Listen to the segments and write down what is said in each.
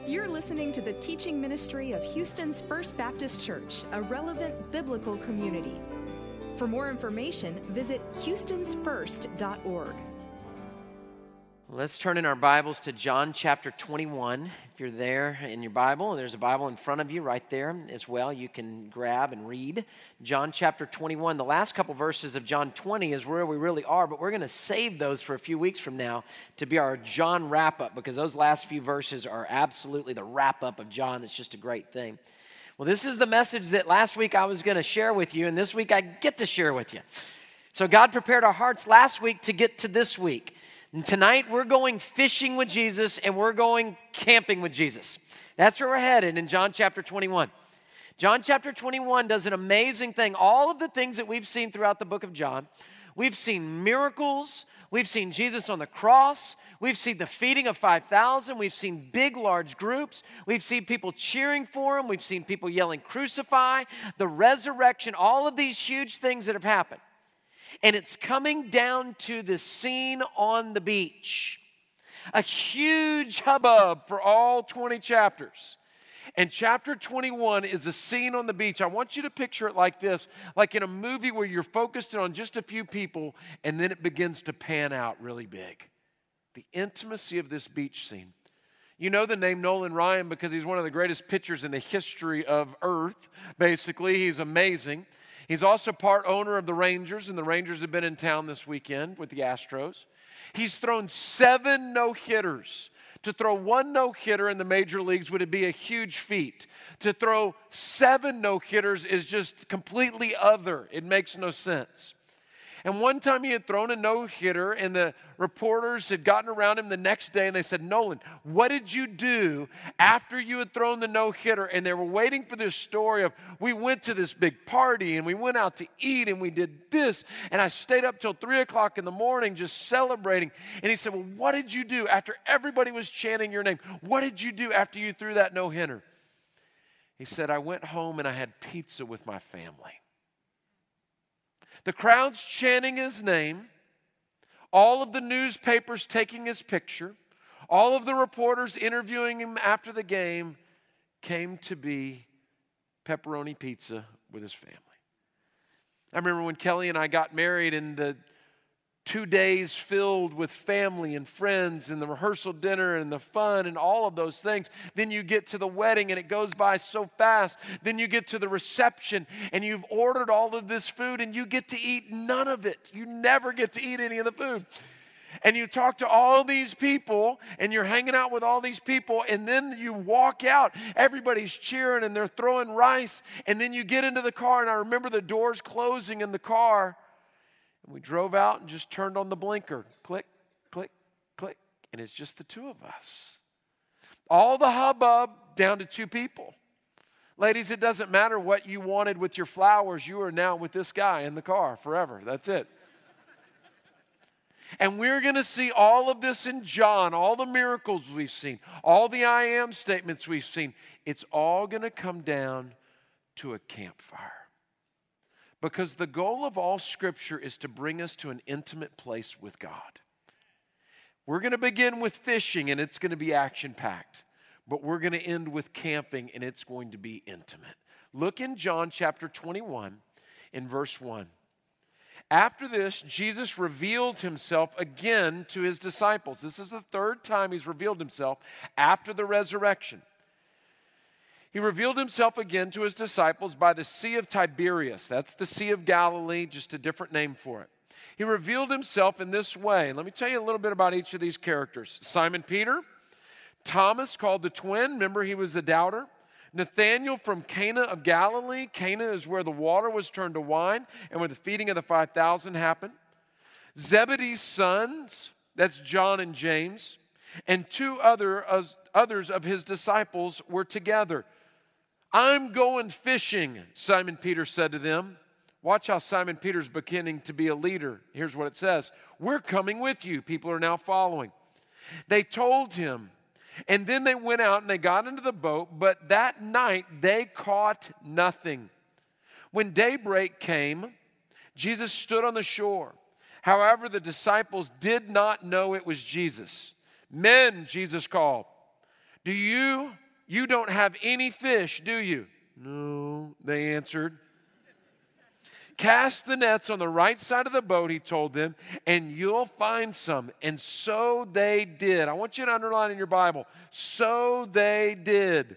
You're listening to the teaching ministry of Houston's First Baptist Church, a relevant biblical community. For more information, visit houstonsfirst.org. Let's turn in our Bibles to John chapter 21. If you're there in your Bible, there's a Bible in front of you right there as well. You can grab and read John chapter 21. The last couple verses of John 20 is where we really are, but we're going to save those for a few weeks from now to be our John wrap-up, because those last few verses are absolutely the wrap-up of John. It's just a great thing. Well, this is the message that last week I was going to share with you, and this week I get to share with you. So God prepared our hearts last week to get to this week. And tonight, we're going fishing with Jesus, and we're going camping with Jesus. That's where we're headed in John chapter 21. John chapter 21 does an amazing thing. All of the things that we've seen throughout the book of John, we've seen miracles, we've seen Jesus on the cross, we've seen the feeding of 5,000, we've seen big, large groups, we've seen people cheering for him, we've seen people yelling, "Crucify," the resurrection, all of these huge things that have happened. And it's coming down to the scene on the beach. A huge hubbub for all 20 chapters. And chapter 21 is a scene on the beach. I want you to picture it like this, like in a movie where you're focused on just a few people and then it begins to pan out really big. The intimacy of this beach scene. You know the name Nolan Ryan because he's one of the greatest pitchers in the history of Earth. Basically, he's amazing. He's also part owner of the Rangers, and the Rangers have been in town this weekend with the Astros. He's thrown 7 no-hitters. To throw 1 no-hitter in the major leagues would be a huge feat. To throw 7 no-hitters is just completely other. It makes no sense. And one time he had thrown a no-hitter, and the reporters had gotten around him the next day, and they said, "Nolan, what did you do after you had thrown the no-hitter?" And they were waiting for this story of, "We went to this big party, and we went out to eat, and we did this, and I stayed up till 3 o'clock in the morning just celebrating." And he said, "Well, what did you do after everybody was chanting your name? What did you do after you threw that no-hitter?" He said, "I went home, and I had pizza with my family." The crowd's chanting his name, all of the newspapers taking his picture, all of the reporters interviewing him after the game came to be pepperoni pizza with his family. I remember when Kelly and I got married and the 2 days filled with family and friends and the rehearsal dinner and the fun and all of those things. Then you get to the wedding and it goes by so fast. Then you get to the reception and you've ordered all of this food and you get to eat none of it. You never get to eat any of the food. And you talk to all these people and you're hanging out with all these people and then you walk out. Everybody's cheering and they're throwing rice. And then you get into the car and I remember the doors closing in the car. And we drove out and just turned on the blinker. Click, click, click. And it's just the 2 of us. All the hubbub down to 2 people. Ladies, it doesn't matter what you wanted with your flowers. You are now with this guy in the car forever. That's it. And we're going to see all of this in John, all the miracles we've seen, all the I am statements we've seen. It's all going to come down to a campfire. Because the goal of all Scripture is to bring us to an intimate place with God. We're going to begin with fishing, and it's going to be action-packed. But we're going to end with camping, and it's going to be intimate. Look in John chapter 21 in verse 1. After this, Jesus revealed himself again to his disciples. This is the 3rd time he's revealed himself after the resurrection. He revealed himself again to his disciples by the Sea of Tiberias. That's the Sea of Galilee, just a different name for it. He revealed himself in this way. Let me tell you a little bit about each of these characters. Simon Peter, Thomas called the twin. Remember, he was a doubter. Nathanael from Cana of Galilee. Cana is where the water was turned to wine and where the feeding of the 5,000 happened. Zebedee's sons, that's John and James, and 2 others of his disciples were together. "I'm going fishing," Simon Peter said to them. Watch how Simon Peter's beginning to be a leader. Here's what it says. "We're coming with you." People are now following. They told him, and then they went out and they got into the boat, but that night they caught nothing. When daybreak came, Jesus stood on the shore. However, the disciples did not know it was Jesus. "Men," Jesus called, You don't have any fish, do you? No, they answered. Cast the nets on the right side of the boat, he told them, and you'll find some. And so they did. I want you to underline in your Bible, so they did.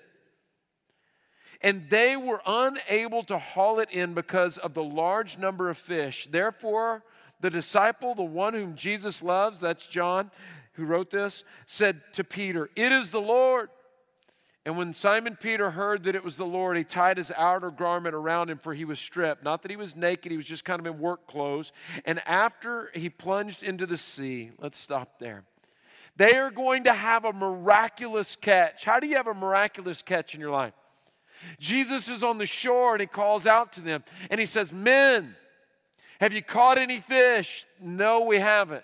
And they were unable to haul it in because of the large number of fish. Therefore, the disciple, the one whom Jesus loves, that's John who wrote this, said to Peter, "It is the Lord." And when Simon Peter heard that it was the Lord, he tied his outer garment around him, for he was stripped. Not that he was naked, he was just kind of in work clothes. And after he plunged into the sea, let's stop there. They are going to have a miraculous catch. How do you have a miraculous catch in your life? Jesus is on the shore and he calls out to them and he says, "Men, have you caught any fish?" "No, we haven't."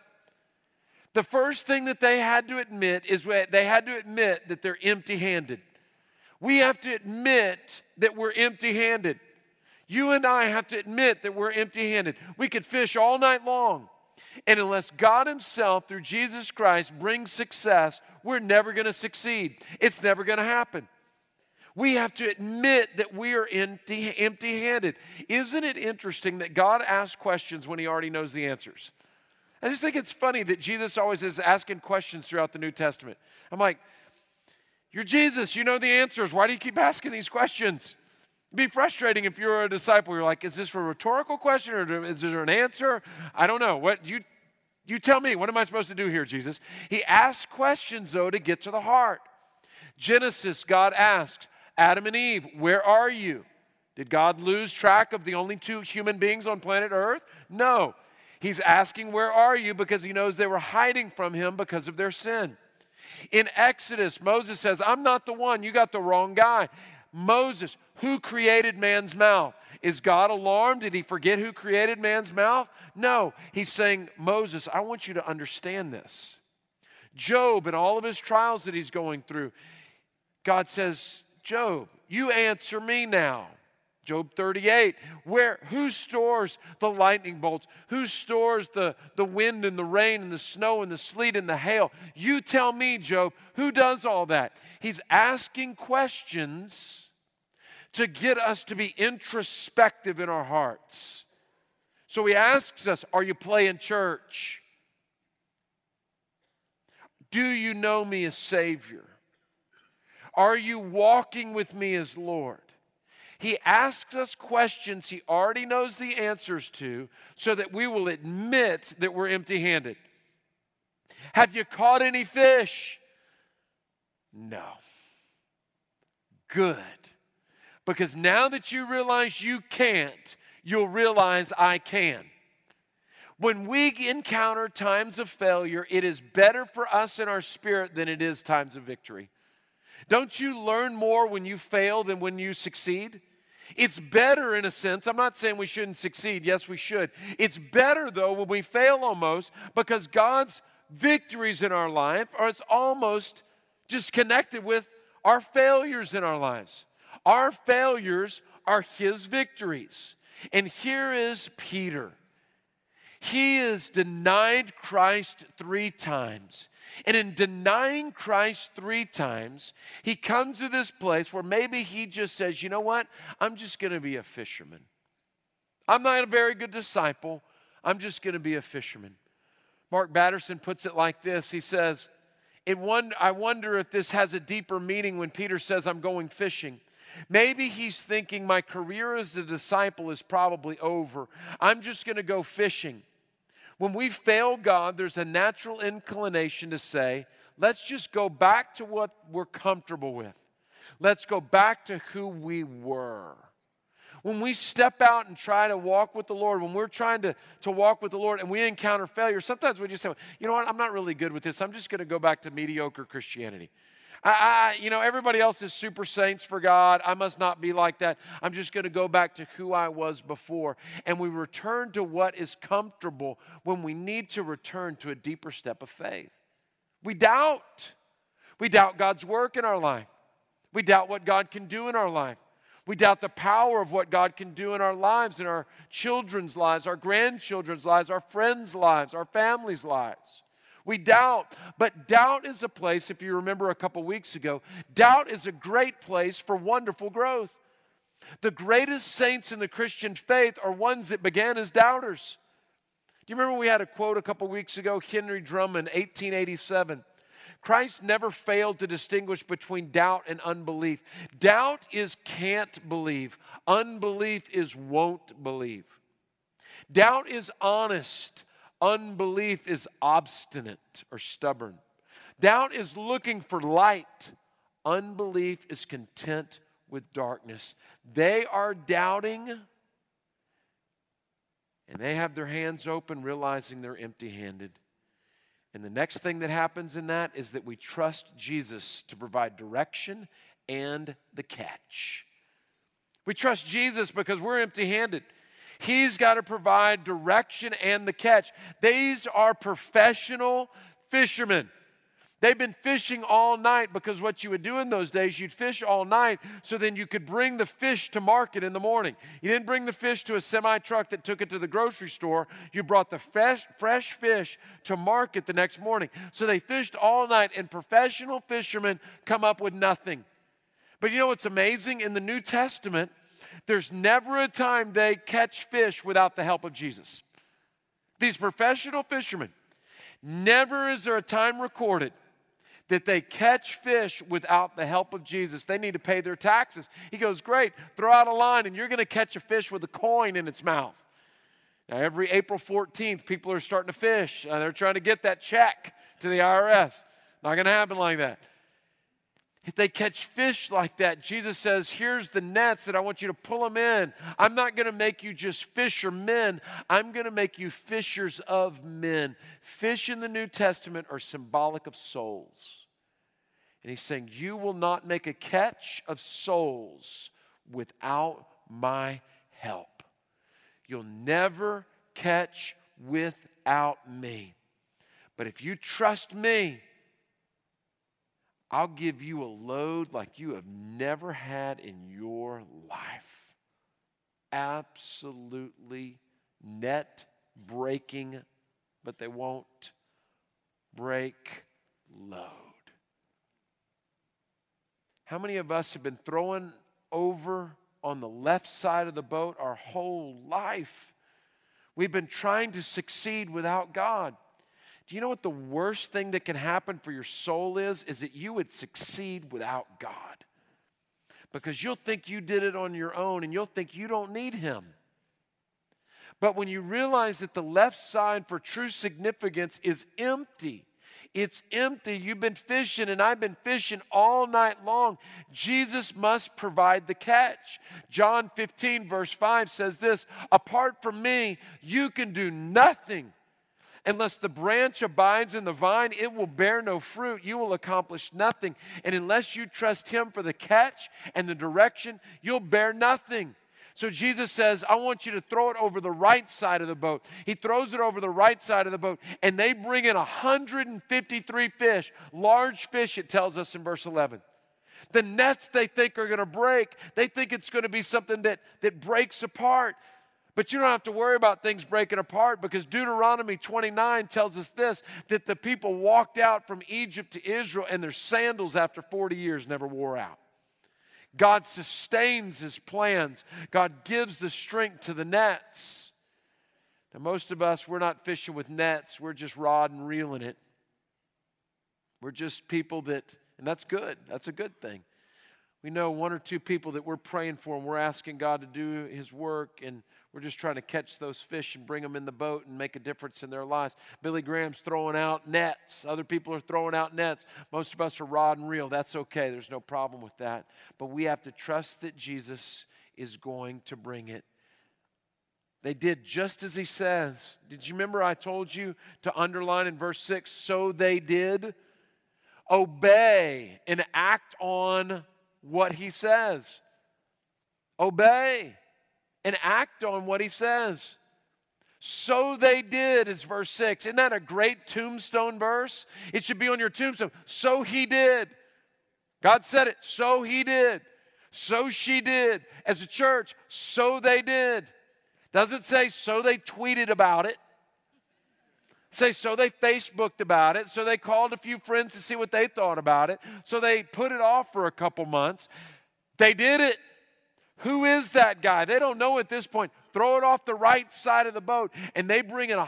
The first thing that they had to admit is they had to admit that they're empty-handed. We have to admit that we're empty-handed. You and I have to admit that we're empty-handed. We could fish all night long, and unless God himself, through Jesus Christ, brings success, we're never going to succeed. It's never going to happen. We have to admit that we are empty-handed. Isn't it interesting that God asks questions when he already knows the answers? I just think it's funny that Jesus always is asking questions throughout the New Testament. I'm like, you're Jesus, you know the answers. Why do you keep asking these questions? It'd be frustrating if you're a disciple. You're like, is this a rhetorical question or is there an answer? I don't know. What you tell me. What am I supposed to do here, Jesus? He asks questions, though, to get to the heart. Genesis, God asks, Adam and Eve, where are you? Did God lose track of the only two human beings on planet Earth? No. He's asking, where are you? Because he knows they were hiding from him because of their sin. In Exodus, Moses says, I'm not the one. You got the wrong guy. Moses, who created man's mouth? Is God alarmed? Did he forget who created man's mouth? No. He's saying, Moses, I want you to understand this. Job and all of his trials that he's going through, God says, Job, you answer me now. Job 38, who stores the lightning bolts? Who stores the wind and the rain and the snow and the sleet and the hail? You tell me, Job, who does all that? He's asking questions to get us to be introspective in our hearts. So he asks us, are you playing church? Do you know me as Savior? Are you walking with me as Lord? He asks us questions he already knows the answers to so that we will admit that we're empty-handed. Have you caught any fish? No. Good. Because now that you realize you can't, you'll realize I can. When we encounter times of failure, it is better for us in our spirit than it is times of victory. Don't you learn more when you fail than when you succeed? It's better in a sense. I'm not saying we shouldn't succeed. Yes, we should. It's better, though, when we fail almost because God's victories in our life are almost just connected with our failures in our lives. Our failures are his victories. And here is Peter. He is denied Christ 3 times. And in denying Christ 3 times, he comes to this place where maybe he just says, you know what? I'm just going to be a fisherman. I'm not a very good disciple. I'm just going to be a fisherman. Mark Batterson puts it like this. He says, I wonder if this has a deeper meaning when Peter says, I'm going fishing. Maybe he's thinking my career as a disciple is probably over. I'm just going to go fishing. When we fail God, there's a natural inclination to say, let's just go back to what we're comfortable with. Let's go back to who we were. When we step out and try to walk with the Lord, when we're trying to walk with the Lord and we encounter failure, sometimes we just say, you know what, I'm not really good with this. I'm just going to go back to mediocre Christianity. Everybody else is super saints for God. I must not be like that. I'm just going to go back to who I was before. And we return to what is comfortable when we need to return to a deeper step of faith. We doubt. We doubt God's work in our life. We doubt what God can do in our life. We doubt the power of what God can do in our lives, in our children's lives, our grandchildren's lives, our friends' lives, our families' lives. We doubt, but doubt is a place, if you remember a couple weeks ago, doubt is a great place for wonderful growth. The greatest saints in the Christian faith are ones that began as doubters. Do you remember we had a quote a couple weeks ago, Henry Drummond, 1887. Christ never failed to distinguish between doubt and unbelief. Doubt is can't believe. Unbelief is won't believe. Doubt is honest. Unbelief is obstinate or stubborn. Doubt is looking for light. Unbelief is content with darkness. They are doubting, and they have their hands open, realizing they're empty-handed. And the next thing that happens in that is that we trust Jesus to provide direction and the catch. We trust Jesus because we're empty-handed. He's got to provide direction and the catch. These are professional fishermen. They've been fishing all night because what you would do in those days, you'd fish all night so then you could bring the fish to market in the morning. You didn't bring the fish to a semi-truck that took it to the grocery store. You brought the fresh fish to market the next morning. So they fished all night, and professional fishermen come up with nothing. But you know what's amazing? In the New Testament, there's never a time they catch fish without the help of Jesus. These professional fishermen, never is there a time recorded that they catch fish without the help of Jesus. They need to pay their taxes. He goes, great, throw out a line and you're going to catch a fish with a coin in its mouth. Now, every April 14th, people are starting to fish. They're trying to get that check to the IRS. Not going to happen like that. If they catch fish like that, Jesus says, here's the nets that I want you to pull them in. I'm not going to make you just fishermen. I'm going to make you fishers of men. Fish in the New Testament are symbolic of souls. And he's saying, you will not make a catch of souls without my help. You'll never catch without me. But if you trust me, I'll give you a load like you have never had in your life. Absolutely net-breaking, but they won't break load. How many of us have been throwing over on the left side of the boat our whole life? We've been trying to succeed without God. Do you know what the worst thing that can happen for your soul is? Is that you would succeed without God. Because you'll think you did it on your own and you'll think you don't need Him. But when you realize that the left side for true significance is empty, it's empty. You've been fishing and I've been fishing all night long. Jesus must provide the catch. John 15 verse 5 says this, apart from me, you can do nothing. Unless the branch abides in the vine, it will bear no fruit. You will accomplish nothing. And unless you trust Him for the catch and the direction, you'll bear nothing. So Jesus says, I want you to throw it over the right side of the boat. He throws it over the right side of the boat, and they bring in 153 fish, large fish, it tells us in verse 11. The nets they think are going to break. They think it's going to be something that breaks apart. But you don't have to worry about things breaking apart because Deuteronomy 29 tells us this, that the people walked out from Egypt to Israel and their sandals after 40 years never wore out. God sustains His plans. God gives the strength to the nets. Now, most of us, we're not fishing with nets. We're just rod and reeling it. We're just people that, and that's good. That's a good thing. We know one or two people that we're praying for and we're asking God to do His work, and we're just trying to catch those fish and bring them in the boat and make a difference in their lives. Billy Graham's throwing out nets. Other people are throwing out nets. Most of us are rod and reel. That's okay. There's no problem with that. But we have to trust that Jesus is going to bring it. They did just as He says. Did you remember I told you to underline in verse 6, so they did? Obey and act on what He says. Obey and act on what He says. So they did is verse 6. Isn't that a great tombstone verse? It should be on your tombstone. So He did. God said it. So He did. So she did. As a church, so they did. Doesn't say so they tweeted about it. So they Facebooked about it. So they called a few friends to see what they thought about it. So they put it off for a couple months. They did it. Who is that guy? They don't know at this point. Throw it off the right side of the boat. And they bring in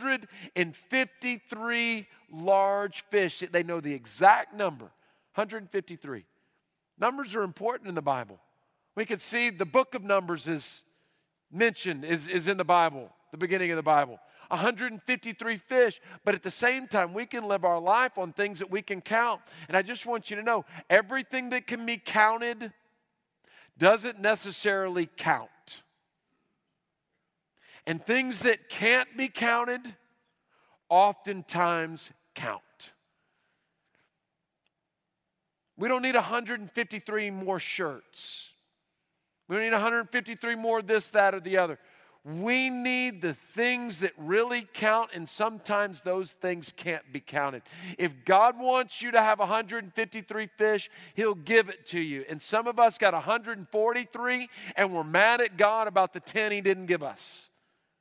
153 large fish. They know the exact number, 153. Numbers are important in the Bible. We can see the book of Numbers is mentioned, is in the Bible, the beginning of the Bible. 153 fish, but at the same time, we can live our life on things that we can count. And I just want you to know, everything that can be counted doesn't necessarily count. And things that can't be counted oftentimes count. We don't need 153 more shirts. We don't need 153 more this, that, or the other. We need the things that really count, and sometimes those things can't be counted. If God wants you to have 153 fish, He'll give it to you. And some of us got 143, and we're mad at God about the 10 He didn't give us.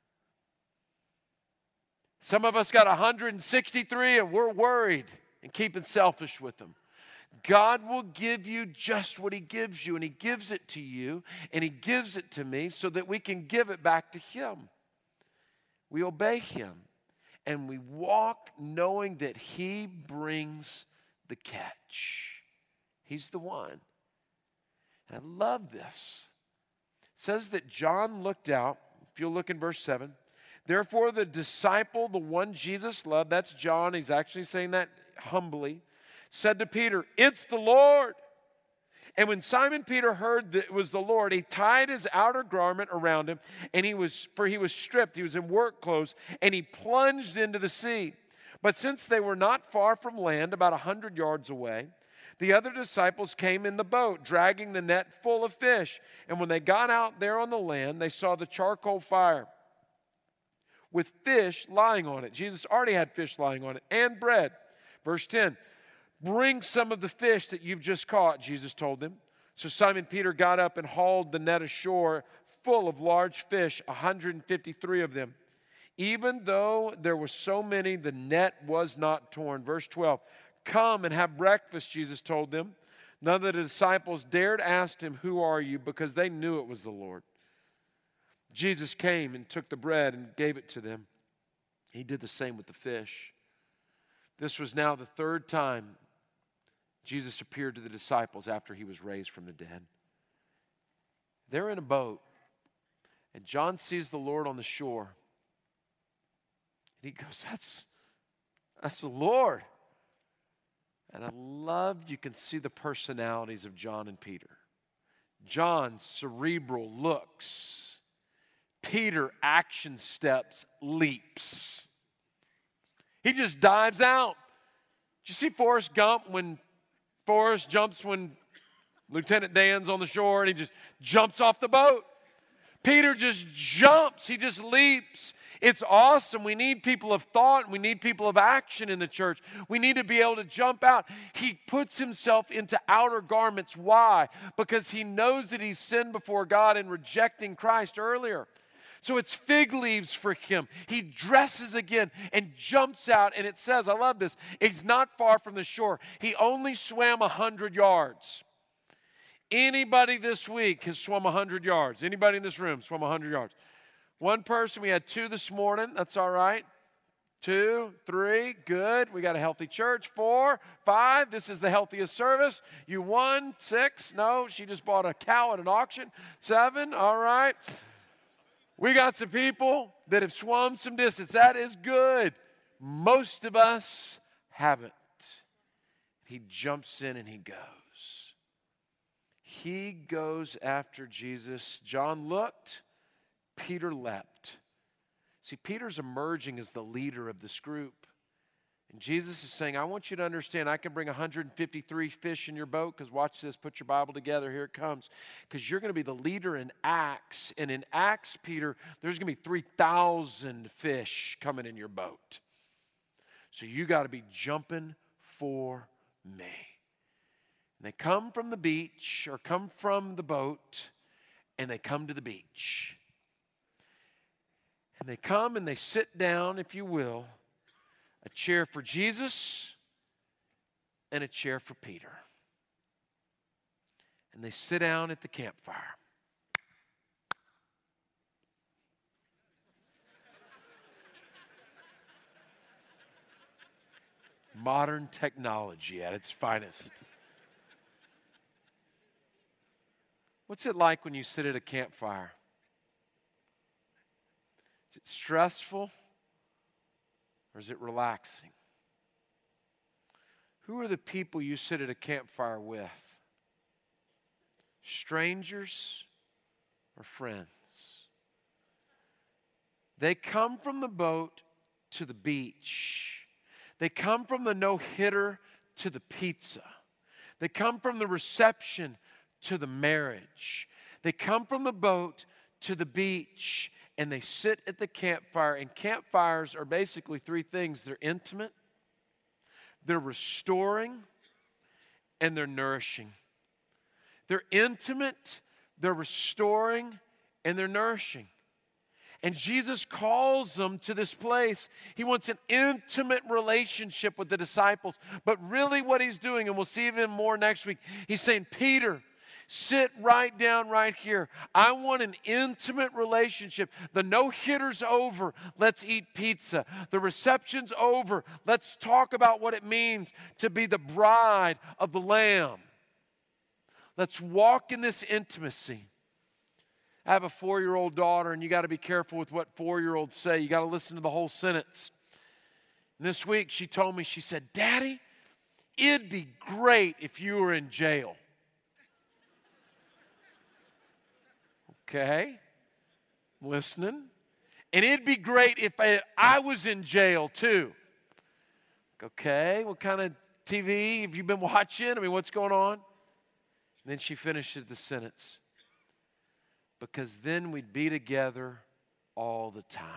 Some of us got 163, and we're worried and keeping selfish with them. God will give you just what He gives you, and He gives it to you, and He gives it to me so that we can give it back to Him. We obey Him, and we walk knowing that He brings the catch. He's the one. And I love this. It says that John looked out, if you'll look in verse 7, therefore the disciple, the one Jesus loved, that's John, he's actually saying that humbly, said to Peter, "It's the Lord." And when Simon Peter heard that it was the Lord, he tied his outer garment around him, and he was stripped, he was in work clothes, and he plunged into the sea. But since they were not far from land, about 100 yards away, the other disciples came in the boat, dragging the net full of fish. And when they got out there on the land, they saw the charcoal fire with fish lying on it. Jesus already had fish lying on it, and bread. Verse 10, "Bring some of the fish that you've just caught," Jesus told them. So Simon Peter got up and hauled the net ashore full of large fish, 153 of them. Even though there were so many, the net was not torn. Verse 12, "Come and have breakfast," Jesus told them. None of the disciples dared ask Him, "Who are you?" because they knew it was the Lord. Jesus came and took the bread and gave it to them. He did the same with the fish. This was now the third time Jesus appeared to the disciples after He was raised from the dead. They're in a boat, and John sees the Lord on the shore. And he goes, that's the Lord. And I love, you can see the personalities of John and Peter. John, cerebral, looks. Peter, action steps, leaps. He just dives out. Did you see Forrest Gump when Forrest jumps when Lieutenant Dan's on the shore and he just jumps off the boat? Peter just jumps. He just leaps. It's awesome. We need people of thought and we need people of action in the church. We need to be able to jump out. He puts himself into outer garments. Why? Because he knows that he's sinned before God in rejecting Christ earlier. So it's fig leaves for him. He dresses again and jumps out. And it says, I love this, he's not far from the shore. He only swam 100 yards. Anybody this week has swum 100 yards? Anybody in this room swum 100 yards? One person, we had 2 this morning. That's all right. 2, 3, good. We got a healthy church. 4, 5, this is the healthiest service. You won. 6, no, she just bought a cow at an auction. 7, all right. We got some people that have swum some distance. That is good. Most of us haven't. He jumps in and he goes. He goes after Jesus. John looked. Peter leapt. See, Peter's emerging as the leader of this group. And Jesus is saying, I want you to understand, I can bring 153 fish in your boat, because watch this, put your Bible together, here it comes. Because you're going to be the leader in Acts. And in Acts, Peter, there's going to be 3,000 fish coming in your boat. So you got to be jumping for me. And they come from the beach, or come from the boat, and they come to the beach. And they come and they sit down, if you will, a chair for Jesus, and a chair for Peter. And they sit down at the campfire. Modern technology at its finest. What's it like when you sit at a campfire? Is it stressful or is it relaxing? Who are the people you sit at a campfire with? Strangers or friends? They come from the boat to the beach. They come from the no-hitter to the pizza. They come from the reception to the marriage. They come from the boat to the beach, and they sit at the campfire. And campfires are basically three things. They're intimate, they're restoring, and they're nourishing. They're intimate, they're restoring, and they're nourishing. And Jesus calls them to this place. He wants an intimate relationship with the disciples. But really what he's doing, and we'll see even more next week, he's saying, Peter, sit right down right here. I want an intimate relationship. The no-hitter's over. Let's eat pizza. The reception's over. Let's talk about what it means to be the bride of the Lamb. Let's walk in this intimacy. I have a 4-year-old daughter, and you got to be careful with what 4-year-olds say. You got to listen to the whole sentence. And this week, she told me, she said, Daddy, it'd be great if you were in jail. Okay, listening. And it'd be great if I was in jail too. Okay, what kind of TV have you been watching? I mean, what's going on? And then she finishes the sentence. Because then we'd be together all the time.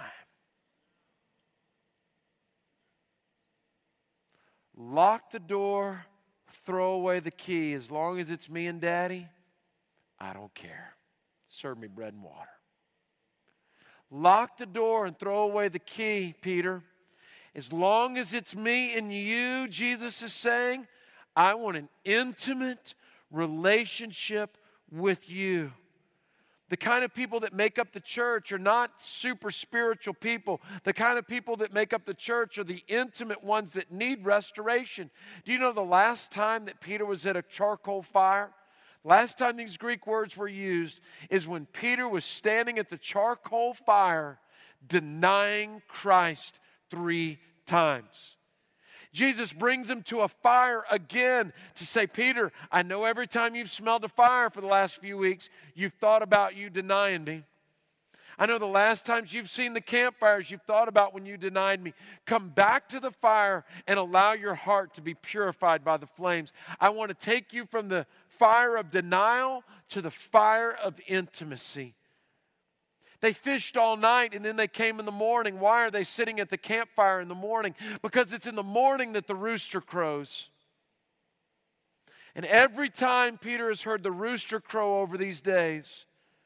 Lock the door, throw away the key. As long as it's me and Daddy, I don't care. Serve me bread and water. Lock the door and throw away the key, Peter. As long as it's me and you, Jesus is saying, I want an intimate relationship with you. The kind of people that make up the church are not super spiritual people. The kind of people that make up the church are the intimate ones that need restoration. Do you know the last time that Peter was at a charcoal fire? Last time these Greek words were used is when Peter was standing at the charcoal fire denying Christ 3 times. Jesus brings him to a fire again to say, Peter, I know every time you've smelled a fire for the last few weeks, you've thought about you denying me. I know the last times you've seen the campfires, you've thought about when you denied me. Come back to the fire and allow your heart to be purified by the flames. I want to take you from the fire of denial to the fire of intimacy. They fished all night and then they came in the morning. Why are they sitting at the campfire in the morning? Because it's in the morning that the rooster crows. And every time Peter has heard the rooster crow over these days,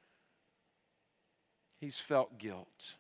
he's felt guilt.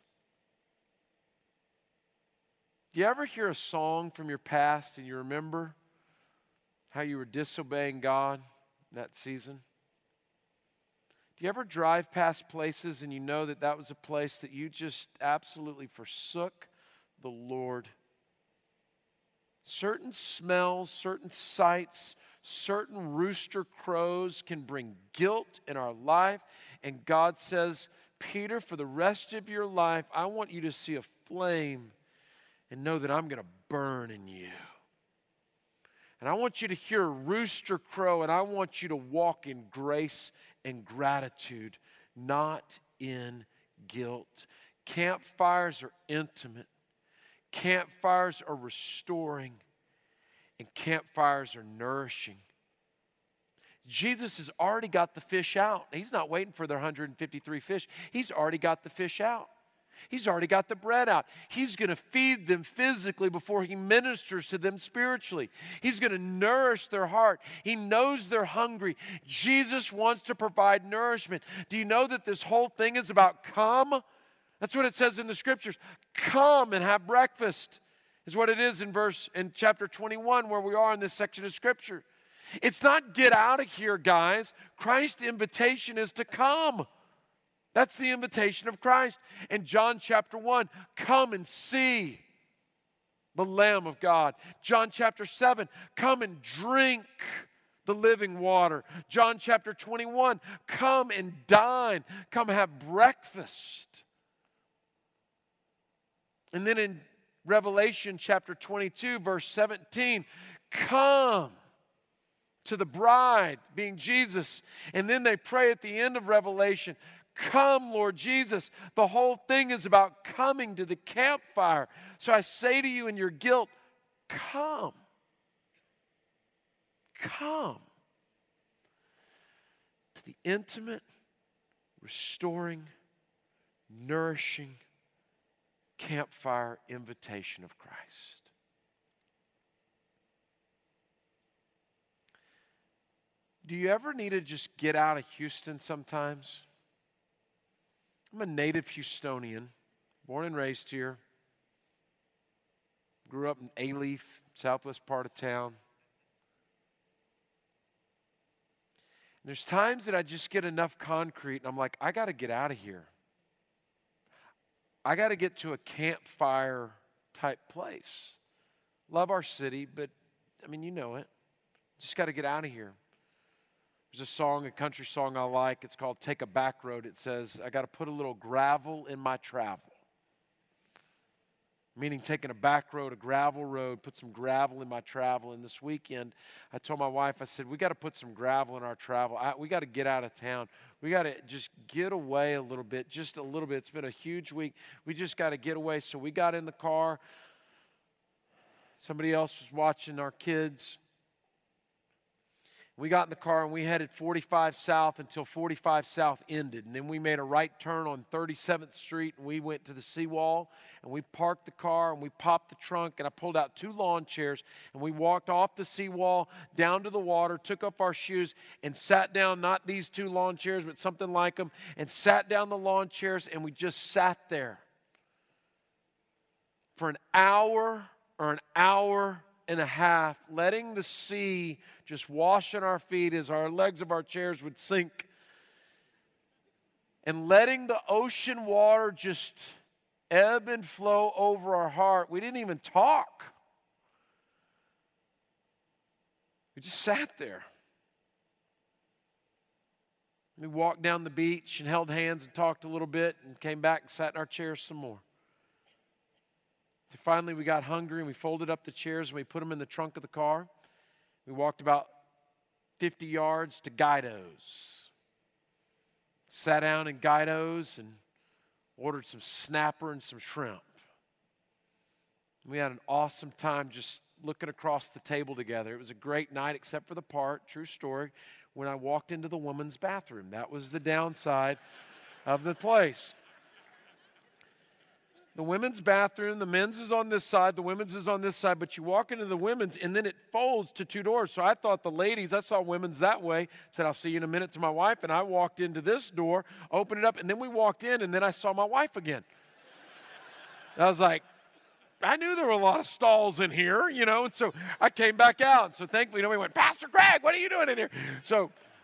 Do you ever hear a song from your past and you remember how you were disobeying God in that season? Do you ever drive past places and you know that that was a place that you just absolutely forsook the Lord? Certain smells, certain sights, certain rooster crows can bring guilt in our life. And God says, Peter, for the rest of your life, I want you to see a flame and know that I'm going to burn in you. And I want you to hear a rooster crow, and I want you to walk in grace and gratitude, not in guilt. Campfires are intimate. Campfires are restoring. And campfires are nourishing. Jesus has already got the fish out. He's not waiting for their 153 fish. He's already got the fish out. He's already got the bread out. He's going to feed them physically before he ministers to them spiritually. He's going to nourish their heart. He knows they're hungry. Jesus wants to provide nourishment. Do you know that this whole thing is about come? That's what it says in the scriptures. Come and have breakfast. is what it is in chapter 21 where we are in this section of Scripture. It's not get out of here, guys. Christ's invitation is to come. That's the invitation of Christ. In John chapter 1, come and see the Lamb of God. John chapter 7, come and drink the living water. John chapter 21, come and dine. Come have breakfast. And then in Revelation chapter 22, verse 17, come to the bride, being Jesus. And then they pray at the end of Revelation, come, Lord Jesus. The whole thing is about coming to the campfire. So I say to you in your guilt, come. Come to the intimate, restoring, nourishing campfire invitation of Christ. Do you ever need to just get out of Houston sometimes? I'm a native Houstonian, born and raised here. Grew up in Alief, southwest part of town. And there's times that I just get enough concrete and I'm like, I got to get out of here. I got to get to a campfire type place. Love our city, but I mean, you know it. Just got to get out of here. There's a song, a country song I like. It's called Take a Back Road. It says, I got to put a little gravel in my travel. Meaning taking a back road, a gravel road, put some gravel in my travel. And this weekend, I told my wife, I said, we got to put some gravel in our travel. We got to get out of town. We got to just get away a little bit, just a little bit. It's been a huge week. We just got to get away. So we got in the car. Somebody else was watching our kids. We got in the car and we headed 45 South until 45 South ended. And then we made a right turn on 37th Street and we went to the seawall and we parked the car and we popped the trunk and I pulled out 2 lawn chairs and we walked off the seawall down to the water, took off our shoes and sat down, not these 2 lawn chairs, but something like them, and sat down the lawn chairs and we just sat there for an hour or an hour and a half, letting the sea just wash on our feet as our legs of our chairs would sink, and letting the ocean water just ebb and flow over our heart. We didn't even talk. We just sat there. We walked down the beach and held hands and talked a little bit and came back and sat in our chairs some more. Finally, we got hungry and we folded up the chairs and we put them in the trunk of the car. We walked about 50 yards to Guido's. Sat down in Guido's and ordered some snapper and some shrimp. We had an awesome time just looking across the table together. It was a great night except for the part, true story, when I walked into the women's bathroom. That was the downside of the place. The women's bathroom, the men's is on this side, the women's is on this side, but you walk into the women's and then it folds to 2 doors. So I thought the ladies, I saw women's that way, said, I'll see you in a minute to my wife. And I walked into this door, opened it up, and then we walked in and then I saw my wife again. I was like, I knew there were a lot of stalls in here, and so I came back out. So thankfully, we went, Pastor Greg, what are you doing in here? So